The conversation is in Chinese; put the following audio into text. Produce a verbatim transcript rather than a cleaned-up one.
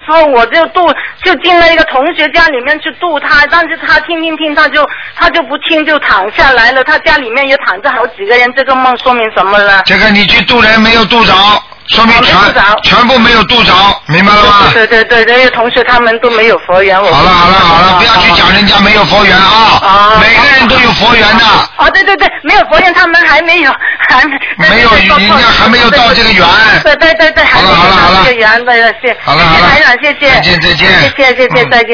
后我就度就进了一个同学家里面去度他，但是他听听听他就他就不听就躺下来了，他家里面也躺着好几个人，这个梦说明什么呢？ 这个你去度人没有度着。说明全全部没有度着，明白了吗？ 对对对，这些同学他们都没有佛缘。 好了好了好了，不要去讲人家没有佛缘啊！啊，每个人都有佛缘的。 哦，对对对，没有佛缘，他们还没有，还没有，人家还没有到这个缘。 对对对对，还没有到这个缘，对对，谢谢。 好了好了， 台长，谢谢。 再见再见。 谢谢谢谢再见。